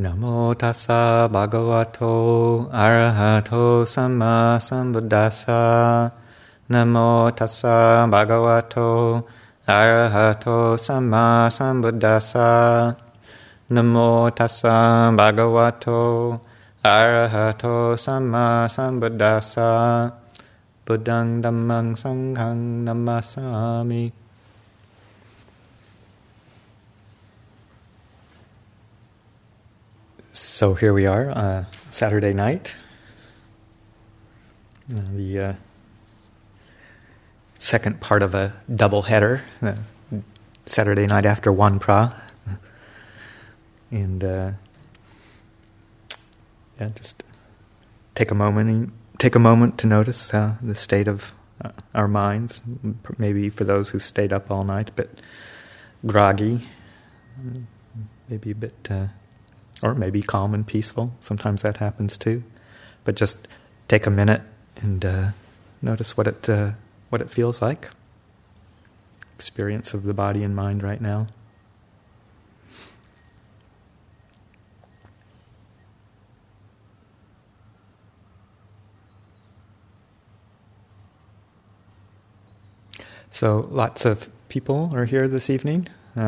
Namo tassa bhagavato arahato samma sambuddhassa. Namo tassa bhagavato arahato samma sambuddhassa. Namo tassa bhagavato arahato samma sambuddhassa. Buddhang dhammang sanghang namasami. So here we are, Saturday night, the second part of a double header, Saturday night after Wanpa, and just take a moment to notice the state of our minds. Maybe for those who stayed up all night, a bit groggy, maybe a bit. Or maybe calm and peaceful. Sometimes that happens too. But just take a minute and notice what it feels like. Experience of the body and mind right now. So lots of people are here this evening.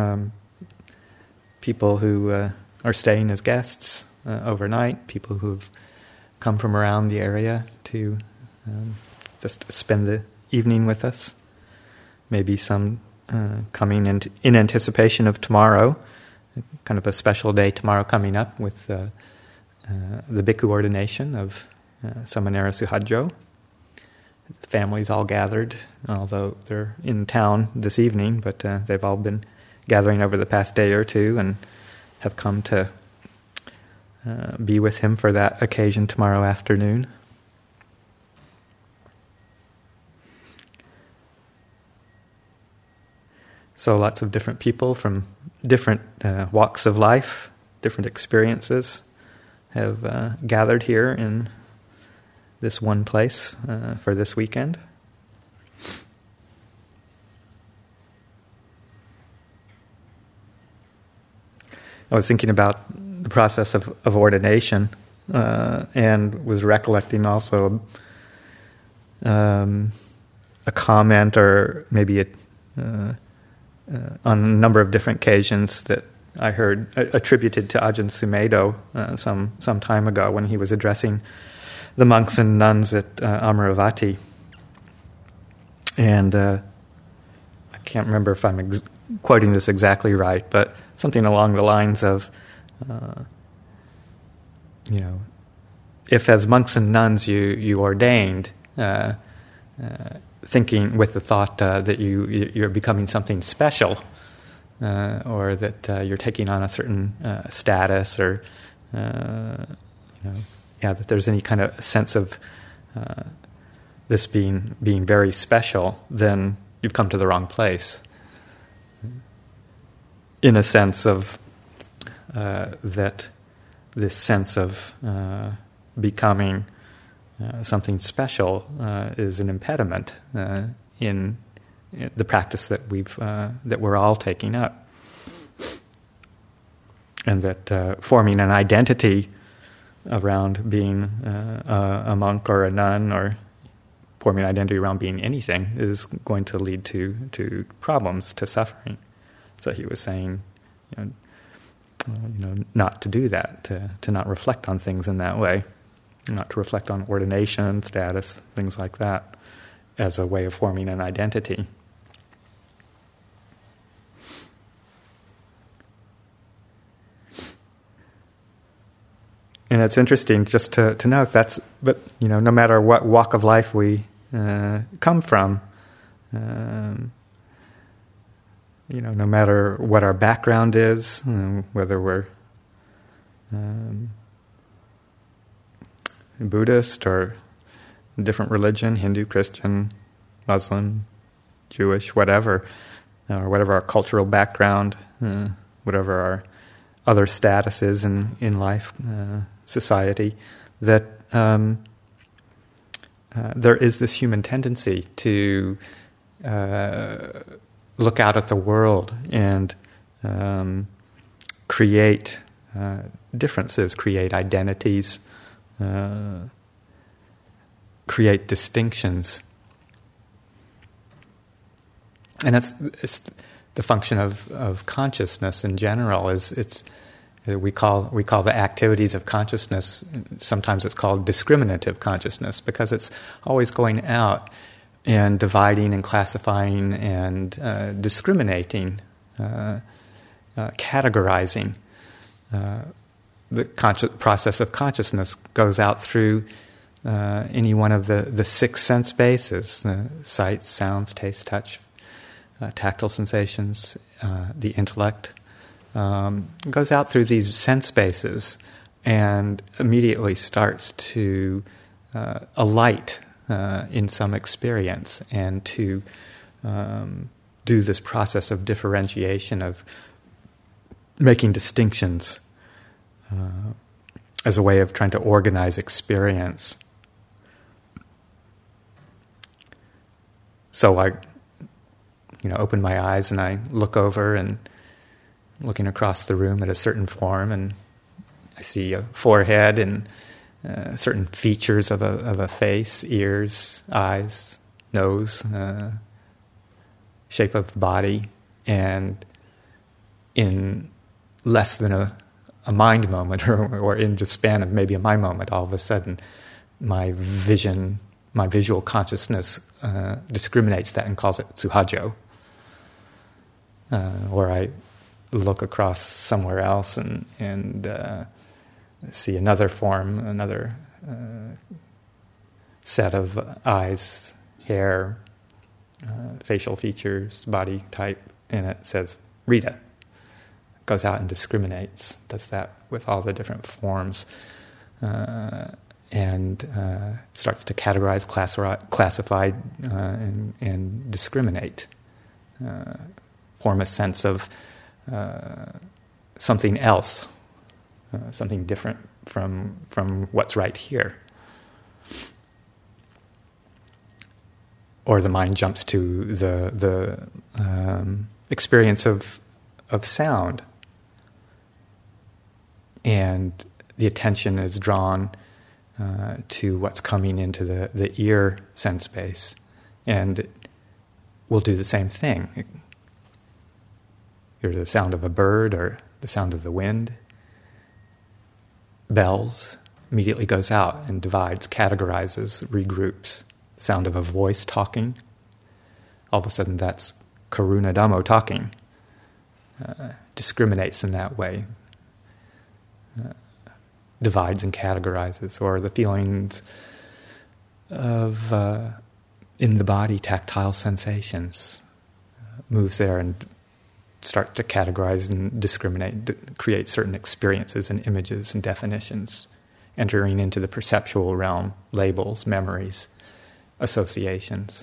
People who are staying as guests overnight, people who've come from around the area to just spend the evening with us. Maybe some coming in anticipation of tomorrow, kind of a special day tomorrow coming up with the bhikkhu ordination of Samanera Suhadjo. The family's all gathered, although they're in town this evening, but they've all been gathering over the past day or two and have come to be with him for that occasion tomorrow afternoon. So lots of different people from different walks of life, different experiences have gathered here in this one place for this weekend. I was thinking about the process of ordination and was recollecting also a comment or maybe on a number of different occasions that I heard attributed to Ajahn Sumedho some time ago when he was addressing the monks and nuns at Amaravati. And I can't remember if I'm quoting this exactly right, but something along the lines of, if as monks and nuns you ordained, thinking with the thought that you're becoming something special, or that you're taking on a certain status, or that there's any kind of sense of this being very special, then you've come to the wrong place. In a sense of that this sense of becoming something special is an impediment in the practice that we're all taking up, and that forming an identity around being a monk or a nun, or forming an identity around being anything, is going to lead to problems, to suffering. So he was saying, not to do that, to not reflect on things in that way, not to reflect on ordination, status, things like that, as a way of forming an identity. And it's interesting just to note but no matter what walk of life we come from, no matter what our background is, whether we're Buddhist or different religion, Hindu, Christian, Muslim, Jewish, whatever, or whatever our cultural background, whatever our other statuses in life, society, that there is this human tendency to look out at the world and create differences, create identities, create distinctions. And it's the function of consciousness in general. We call the activities of consciousness, sometimes it's called discriminative consciousness, because it's always going out and dividing and classifying and discriminating, categorizing. The process of consciousness goes out through any one of the six sense bases: sight, sounds, taste, touch, tactile sensations, the intellect. Goes out through these sense bases and immediately starts to alight in some experience, and to do this process of differentiation, of making distinctions as a way of trying to organize experience. So I open my eyes and I look over, and looking across the room at a certain form, and I see a forehead and certain features of a face, ears, eyes, nose, shape of body, and in less than a mind moment, or in the span of maybe a mind moment, all of a sudden my visual consciousness discriminates that and calls it suhajo. Or I look across somewhere else and see another form, another set of eyes, hair, facial features, body type, and it says Rita. Goes out and discriminates, does that with all the different forms, and starts to categorize, classify, and discriminate, form a sense of something else, something different from what's right here. Or the mind jumps to the experience of sound, and the attention is drawn to what's coming into the ear sense base, and we'll do the same thing. Here's the sound of a bird or the sound of the wind. Bells, immediately goes out and divides, categorizes, regroups. Sound of a voice talking. All of a sudden that's Karuna Dhammo talking. Discriminates in that way. Divides and categorizes. Or the feelings of, in the body, tactile sensations. Moves there and start to categorize and discriminate, create certain experiences and images and definitions, entering into the perceptual realm, labels, memories, associations.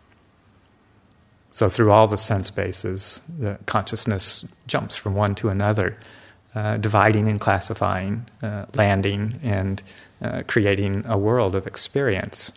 So through all the sense bases, the consciousness jumps from one to another, dividing and classifying, landing and creating a world of experience.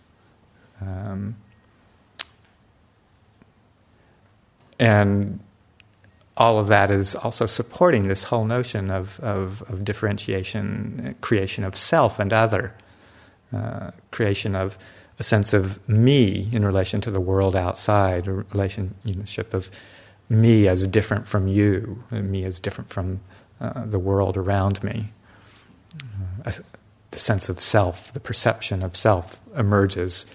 And all of that is also supporting this whole notion of differentiation, creation of self and other, creation of a sense of me in relation to the world outside, a relationship of me as different from you, and me as different from the world around me. The sense of self, the perception of self emerges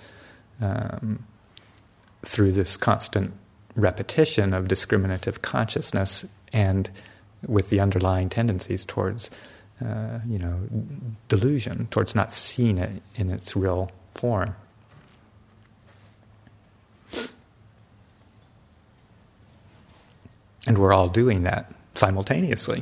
through this constant repetition of discriminative consciousness, and with the underlying tendencies towards, delusion, towards not seeing it in its real form. And we're all doing that simultaneously.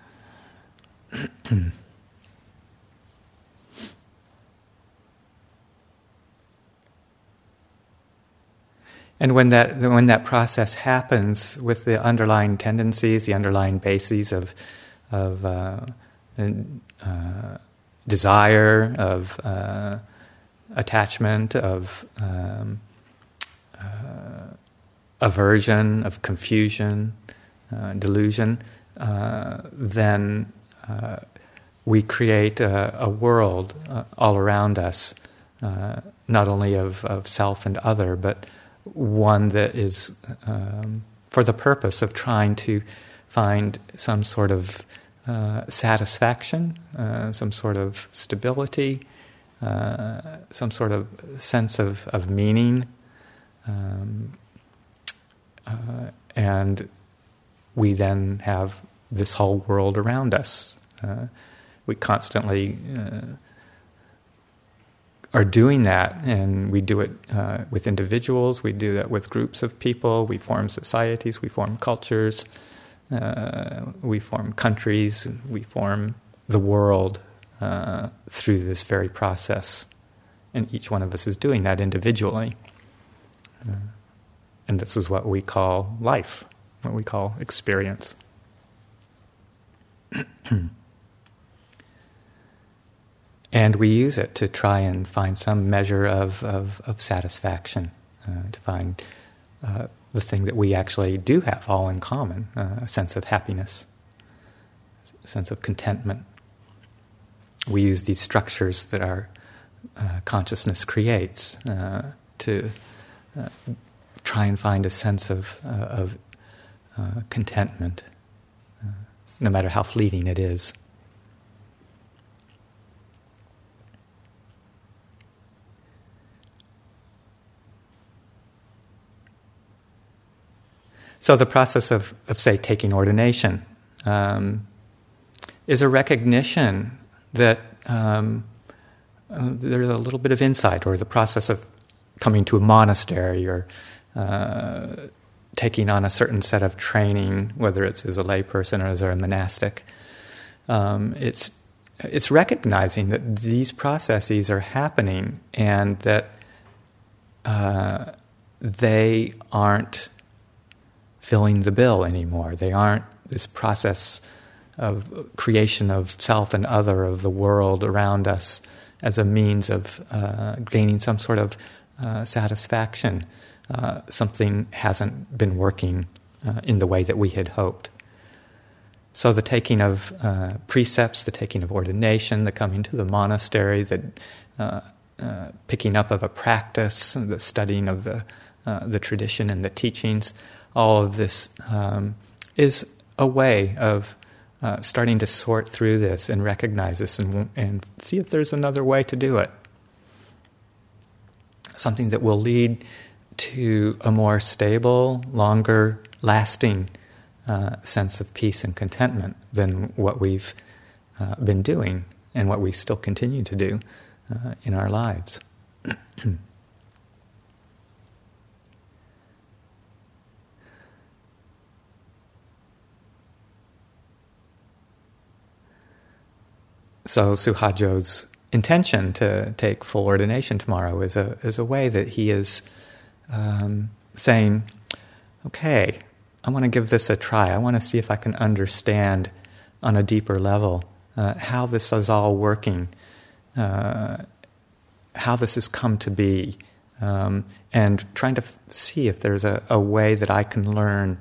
And when that process happens with the underlying tendencies, the underlying bases of desire, of attachment, of aversion, of confusion, delusion, then we create a world all around us, not only of self and other, but one that is for the purpose of trying to find some sort of satisfaction, some sort of stability, some sort of sense of meaning. And we then have this whole world around us. We constantly are doing that, and we do it with individuals, we do that with groups of people, we form societies, we form cultures, we form countries, we form the world through this very process. And each one of us is doing that individually. And this is what we call life, what we call experience. And we use it to try and find some measure of satisfaction, to find the thing that we actually do have all in common, a sense of happiness, a sense of contentment. We use these structures that our consciousness creates to try and find a sense of contentment, no matter how fleeting it is. So the process of say, taking ordination is a recognition that there's a little bit of insight, or the process of coming to a monastery, or taking on a certain set of training, whether it's as a layperson or as a monastic. It's recognizing that these processes are happening, and that they aren't filling the bill anymore. They aren't this process of creation of self and other, of the world around us, as a means of gaining some sort of satisfaction. Something hasn't been working in the way that we had hoped. So the taking of precepts, the taking of ordination, the coming to the monastery, the picking up of a practice, the studying of the tradition and the teachings, all of this is a way of starting to sort through this and recognize this and see if there's another way to do it. Something that will lead to a more stable, longer lasting sense of peace and contentment than what we've been doing and what we still continue to do in our lives. So Suhajo's intention to take full ordination tomorrow is a way that he is saying, okay, I want to give this a try. I want to see if I can understand on a deeper level how this is all working, how this has come to be, and trying to see if there's a way that I can learn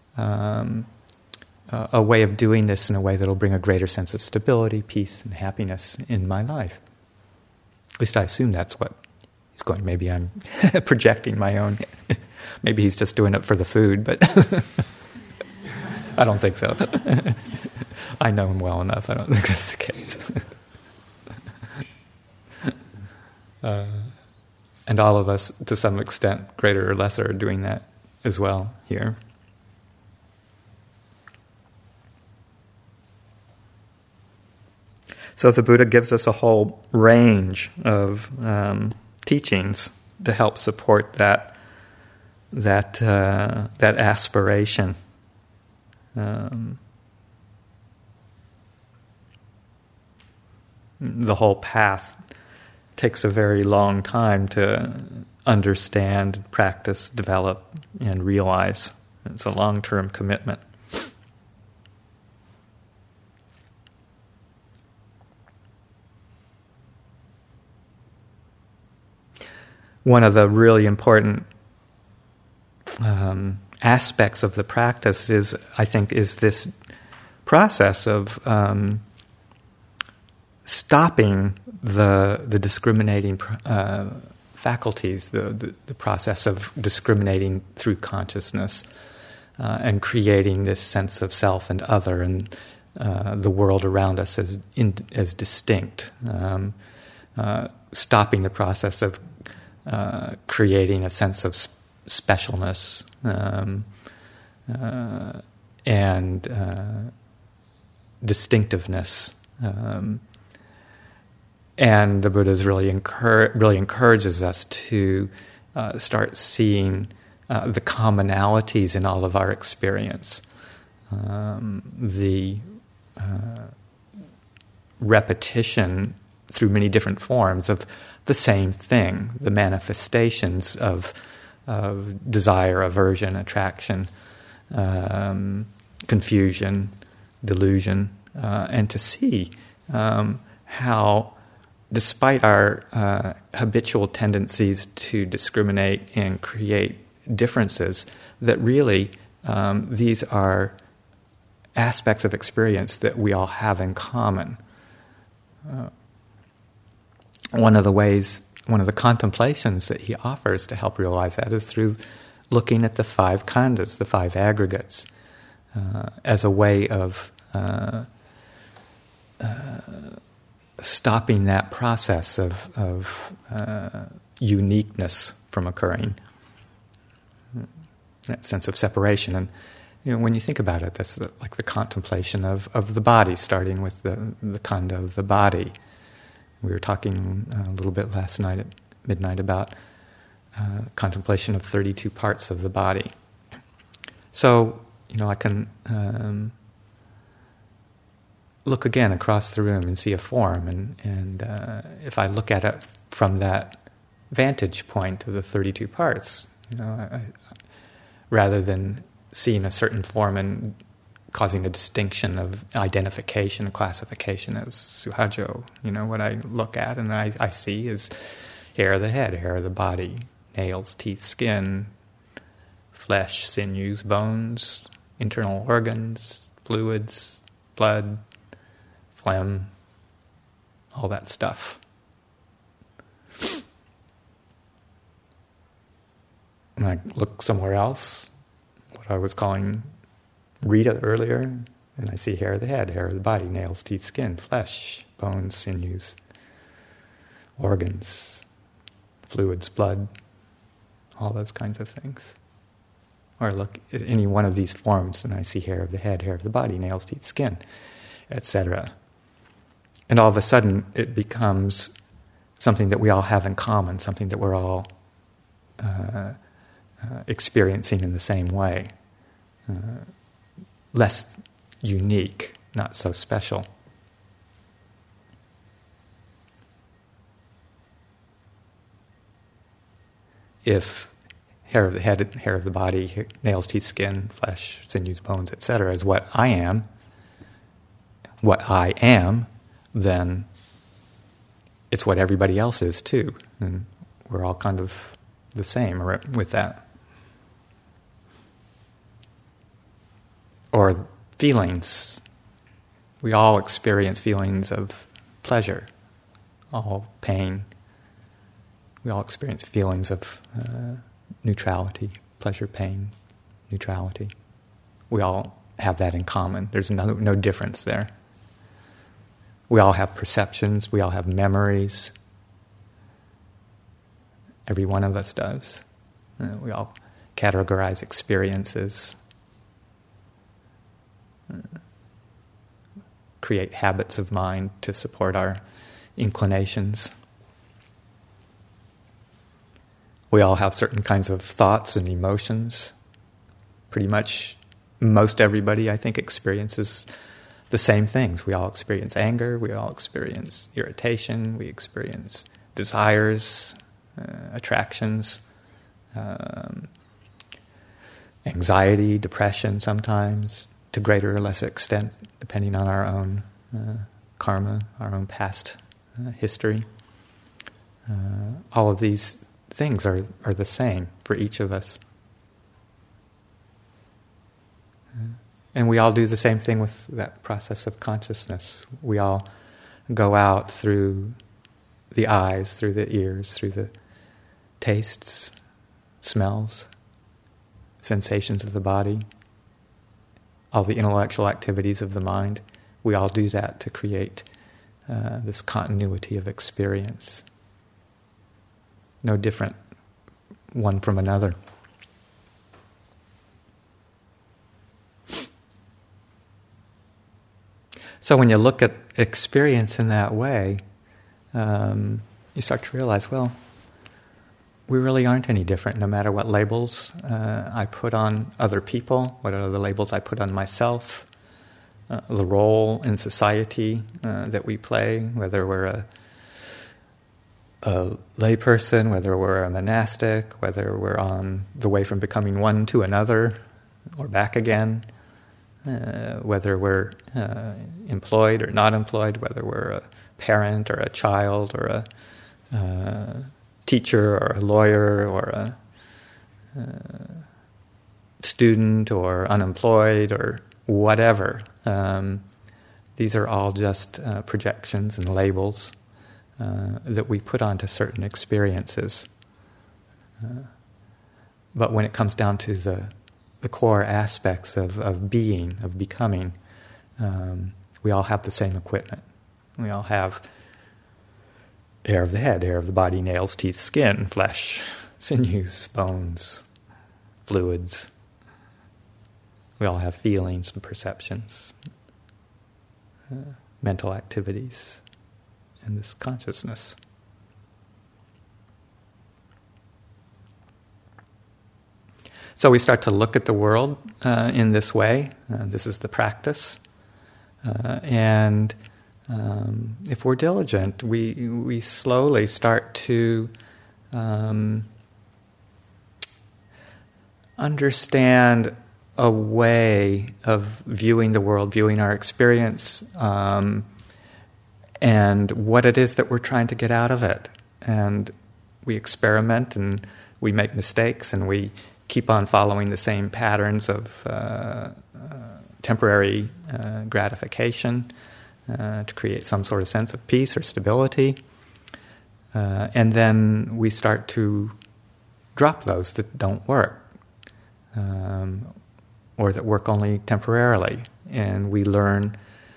a way of doing this in a way that will bring a greater sense of stability, peace, and happiness in my life. At least I assume that's what he's going. Maybe I'm projecting my own. Maybe he's just doing it for the food, but I don't think so. I know him well enough. I don't think that's the case. And all of us, to some extent, greater or lesser, are doing that as well here. So the Buddha gives us a whole range of teachings to help support that aspiration. The whole path takes a very long time to understand, practice, develop, and realize. It's a long-term commitment. One of the really important aspects of the practice is this process of stopping the discriminating faculties, the process of discriminating through consciousness, and creating this sense of self and other and the world around us as distinct. Stopping the process of creating a sense of specialness and distinctiveness. And the Buddha really encourages us to start seeing the commonalities in all of our experience, the repetition through many different forms of the same thing, the manifestations of desire, aversion, attraction, confusion, delusion, and to see how, despite our habitual tendencies to discriminate and create differences, that really these are aspects of experience that we all have in common. One of the contemplations that he offers to help realize that is through looking at the 5 khandhas, the 5 aggregates, as a way of stopping that process of uniqueness from occurring, that sense of separation. And when you think about it, that's like the contemplation of the body, starting with the khandha of the body. We were talking a little bit last night at midnight about contemplation of 32 parts of the body. So, I can look again across the room and see a form, and if I look at it from that vantage point of the 32 parts, rather than seeing a certain form and causing a distinction of identification, classification as suhajo, what I look at and I see is hair of the head, hair of the body, nails, teeth, skin, flesh, sinews, bones, internal organs, fluids, blood, phlegm, all that stuff. And I look somewhere else, what I was calling Rita earlier, and I see hair of the head, hair of the body, nails, teeth, skin, flesh, bones, sinews, organs, fluids, blood, all those kinds of things. Or I look at any one of these forms and I see hair of the head, hair of the body, nails, teeth, skin, etc. And all of a sudden it becomes something that we all have in common, something that we're all experiencing in the same way. Less unique, not so special. If hair of the head, hair of the body, nails, teeth, skin, flesh, sinews, bones, etc. is what I am, then it's what everybody else is too. And we're all kind of the same with that. Or feelings. We all experience feelings of pleasure, all pain. We all experience feelings of neutrality, pleasure, pain, neutrality. We all have that in common. There's no difference there. We all have perceptions. We all have memories. Every one of us does. We all categorize experiences. Create habits of mind to support our inclinations. We all have certain kinds of thoughts and emotions. Pretty much most everybody, I think, experiences the same things. We all experience anger, we all experience irritation, we experience desires, attractions, anxiety, depression sometimes, to greater or lesser extent, depending on our own karma, our own past history. All of these things are the same for each of us. And we all do the same thing with that process of consciousness. We all go out through the eyes, through the ears, through the tastes, smells, sensations of the body, all the intellectual activities of the mind. We all do that to create this continuity of experience. No different one from another. So when you look at experience in that way, you start to realize, well, we really aren't any different, no matter what labels I put on other people, what are the labels I put on myself, the role in society that we play, whether we're a lay person, whether we're a monastic, whether we're on the way from becoming one to another or back again, whether we're employed or not employed, whether we're a parent or a child or a teacher or a lawyer or a student or unemployed or whatever. These are all just projections and labels that we put onto certain experiences. But when it comes down to the core aspects of being, of becoming, we all have the same equipment. We all have hair of the head, hair of the body, nails, teeth, skin, flesh, sinews, bones, fluids. We all have feelings and perceptions, mental activities, and this consciousness. So we start to look at the world in this way. This is the practice. And if we're diligent, we slowly start to understand a way of viewing the world, viewing our experience, and what it is that we're trying to get out of it. And we experiment and we make mistakes and we keep on following the same patterns of temporary gratification to create some sort of sense of peace or stability. And then we start to drop those that don't work, or that work only temporarily. And we learn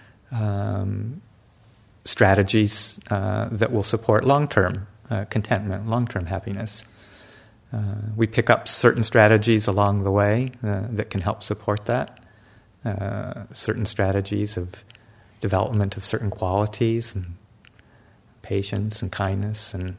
strategies that will support long-term contentment, long-term happiness. We pick up certain strategies along the way that can help support that. Certain strategies of development of certain qualities and patience and kindness and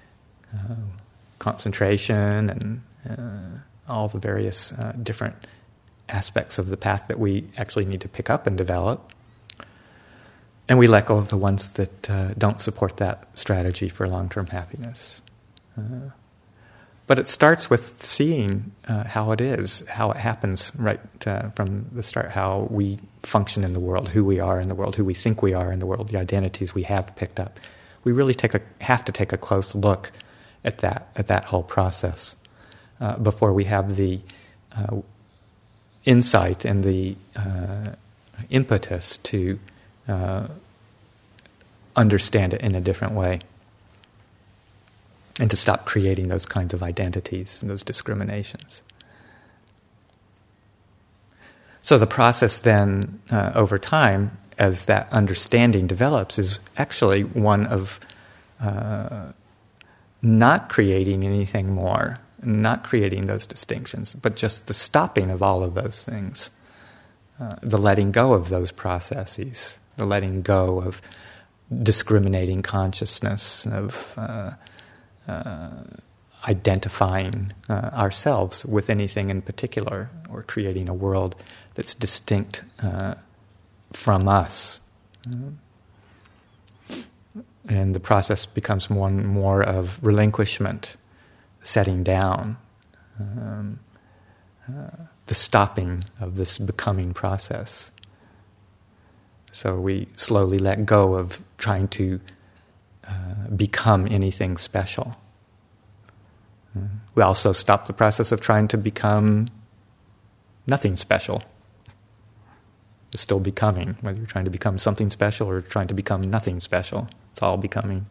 concentration and all the various different aspects of the path that we actually need to pick up and develop. And we let go of the ones that don't support that strategy for long-term happiness. But it starts with seeing how it is, how it happens right from the start, how we function in the world, who we are in the world, who we think we are in the world, the identities we have picked up. We really have to take a close look at that whole process before we have the insight and the impetus to understand it in a different way. And to stop creating those kinds of identities and those discriminations. So the process then, over time, as that understanding develops, is actually one of not creating anything more, not creating those distinctions, but just the stopping of all of those things, the letting go of those processes, the letting go of discriminating consciousness, of identifying ourselves with anything in particular, or creating a world that's distinct from us. And the process becomes more of relinquishment, setting down, the stopping of this becoming process. So we slowly let go of trying to become anything special. We also stop the process of trying to become nothing special. It's still becoming, whether you're trying to become something special or trying to become nothing special. It's all becoming.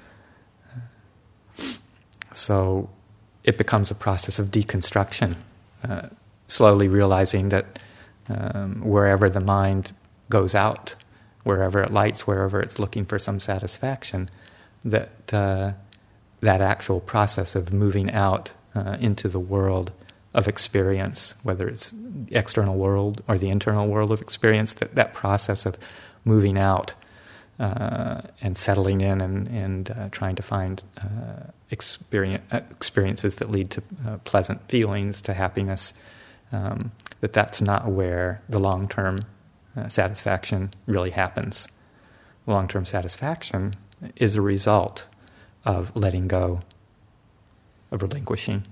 So it becomes a process of deconstruction, slowly realizing that wherever the mind goes out, wherever it lights, wherever it's looking for some satisfaction, that that actual process of moving out into the world of experience, whether it's the external world or the internal world of experience, that process of moving out and settling in and trying to find experiences that lead to pleasant feelings, to happiness, that's not where the long-term satisfaction really happens. Long-term satisfaction is a result of letting go, of relinquishing,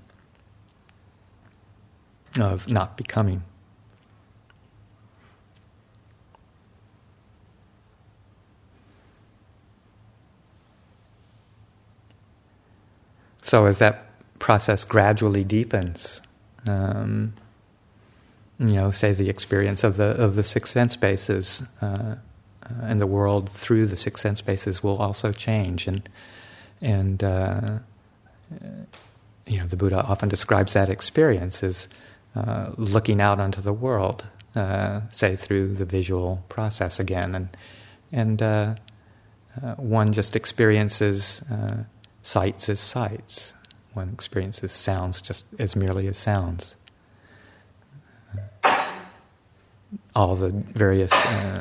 of not becoming. So as that process gradually deepens, say the experience of the six sense bases and the world through the six sense bases will also change, and the Buddha often describes that experience as looking out onto the world, say through the visual process again, and one just experiences sights as sights. One experiences sounds just as merely as sounds. All the various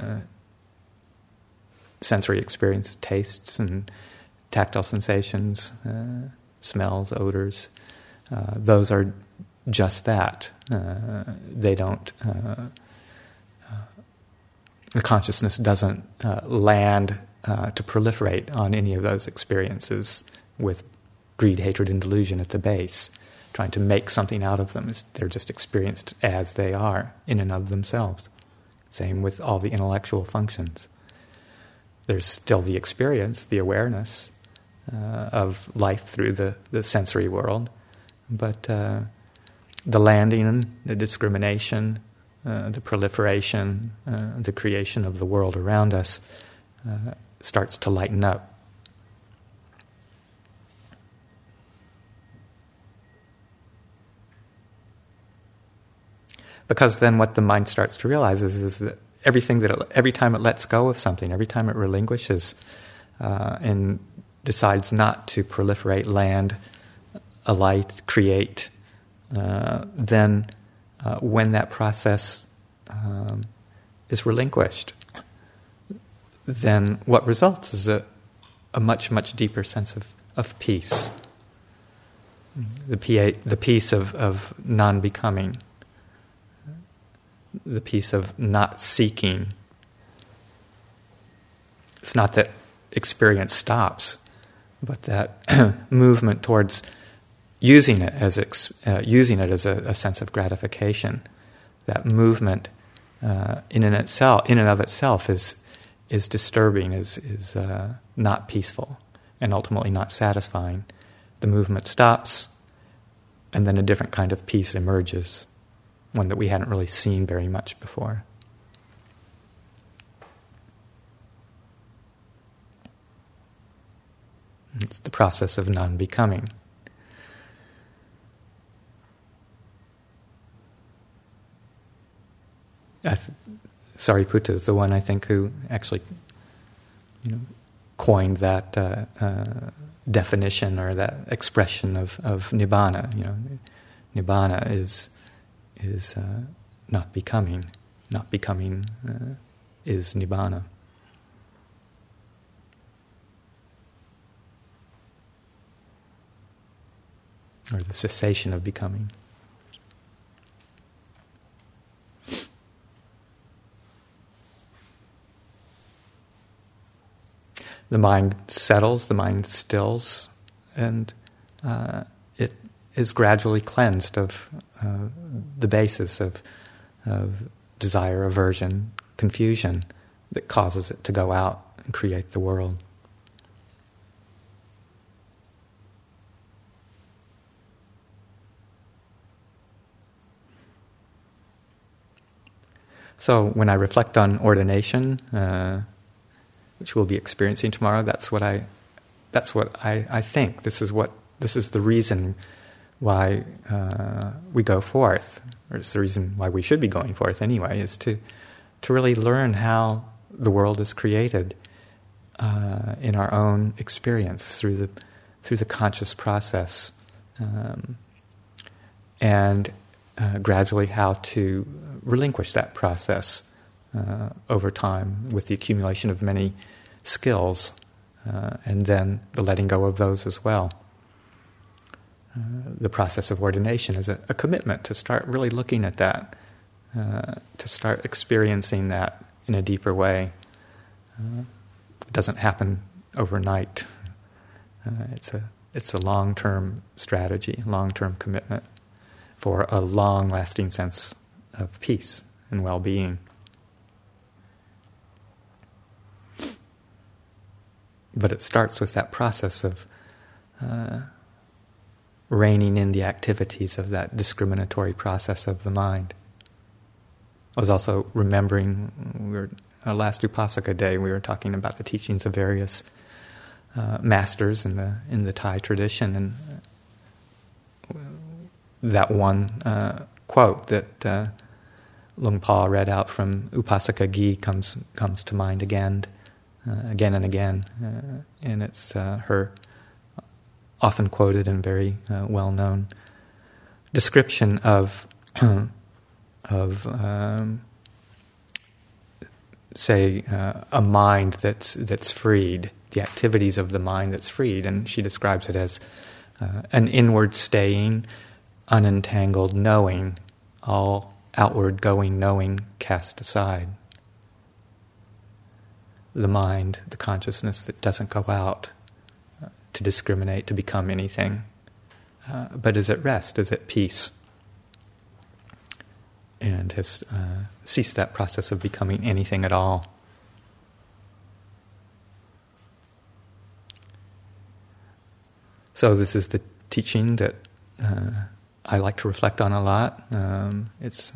sensory experience, tastes and tactile sensations, smells, odors, those are just that. They don't. The consciousness doesn't land to proliferate on any of those experiences with greed, hatred, and delusion at the base, trying to make something out of them. They're just experienced as they are, in and of themselves. Same with all the intellectual functions. There's still the experience, the awareness of life through the sensory world, but the landing, the discrimination, the proliferation, the creation of the world around us starts to lighten up. Because then what the mind starts to realize is that every time it lets go of something, every time it relinquishes and decides not to proliferate, land, alight, create, then when that process is relinquished, then what results is a much, much deeper sense of peace. The peace of non-becoming. The peace of not seeking. It's not that experience stops, but that movement towards using it as a sense of gratification. That movement in and of itself is disturbing, is not peaceful, and ultimately not satisfying. The movement stops, and then a different kind of peace emerges. One that we hadn't really seen very much before. It's the process of non-becoming. Sariputta is the one, I think, who actually coined that definition or that expression of nibbana. Nibbana is not becoming. Not becoming is nibbana. Or the cessation of becoming. The mind settles, the mind stills, and it is gradually cleansed of the basis of desire, aversion, confusion that causes it to go out and create the world. So when I reflect on ordination, which we'll be experiencing tomorrow, that's what I think. This is the reason why we go forth, or it's the reason why we should be going forth anyway, is to really learn how the world is created in our own experience through the conscious process, and gradually how to relinquish that process over time with the accumulation of many skills, and then the letting go of those as well. The process of ordination is a commitment to start really looking at that, to start experiencing that in a deeper way. It doesn't happen overnight. It's a long-term strategy, long-term commitment for a long-lasting sense of peace and well-being. But it starts with that process of reining in the activities of that discriminatory process of the mind. I was also remembering, last Upasaka day, we were talking about the teachings of various masters in the Thai tradition, and that one quote that Luang Pa read out from Upasaka Gi comes to mind again and again, and it's her often quoted and very well-known description of say a mind that's freed, the activities of the mind that's freed, and she describes it as an inward staying, unentangled knowing, all outward going knowing cast aside. The mind, the consciousness that doesn't go out to discriminate, to become anything, but is at rest, is at peace, and has ceased that process of becoming anything at all. So this is the teaching that I like to reflect on a lot. It's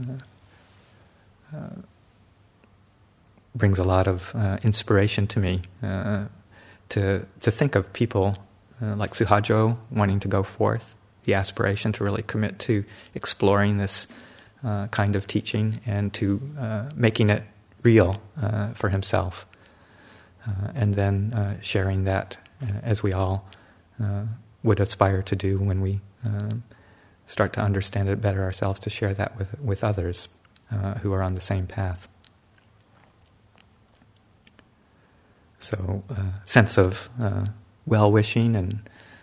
brings a lot of inspiration to me to think of people like Suhajo wanting to go forth, the aspiration to really commit to exploring this kind of teaching and to making it real for himself, and then sharing that as we all would aspire to do when we start to understand it better ourselves, to share that with others who are on the same path. So, sense of well-wishing and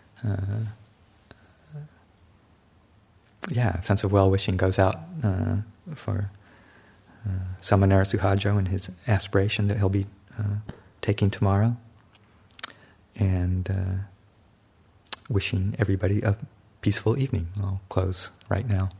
sense of well-wishing goes out for Samanera Suhajo and his aspiration that he'll be taking tomorrow, and wishing everybody a peaceful evening. I'll close right now.